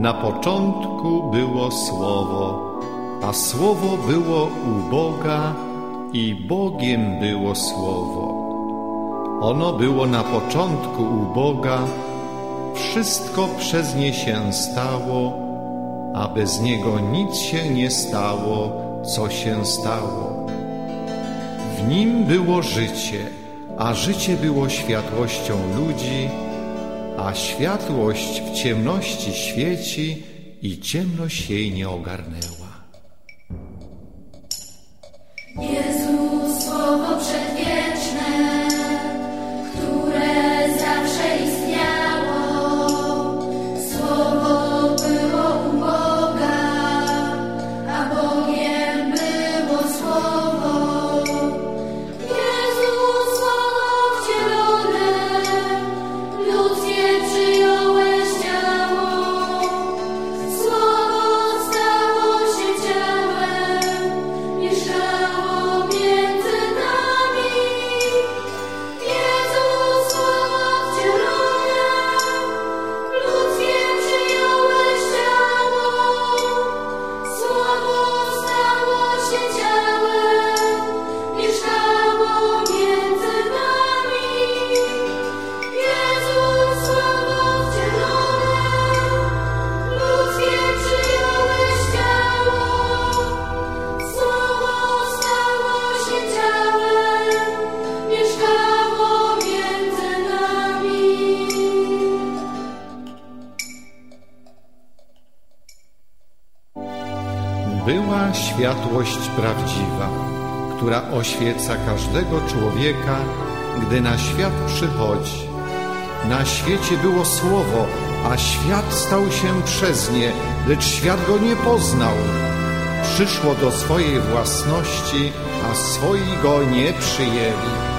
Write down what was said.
Na początku było Słowo, a Słowo było u Boga i Bogiem było Słowo. Ono było na początku u Boga, wszystko przez nie się stało, a bez Niego nic się nie stało, co się stało. W Nim było życie, a życie było światłością ludzi, a światłość w ciemności świeci i ciemność jej nie ogarnęła. Jezus, Słowo przedwieczne, które zawsze istniało. Słowo było u Boga, a Bogiem było Słowo. Jezus, Słowo wcielone, ludzkie przyjąłeś ciało. Słowo stało się ciałem, mieszkało między nami. Jezus, Słowo wcielone, ludzkie przyjąłeś ciało. Słowo stało się ciałem, mieszkało między nami. Jezus, Słowo wcielone, ludzkie przyjąłeś ciało. Słowo stało się ciałem, mieszkało między nami. Była światłość prawdziwa, która oświeca każdego człowieka, gdy na świat przychodzi. Na świecie było Słowo, a świat stał się przez nie, lecz świat go nie poznał. Przyszło do swojej własności, a swoi go nie przyjęli.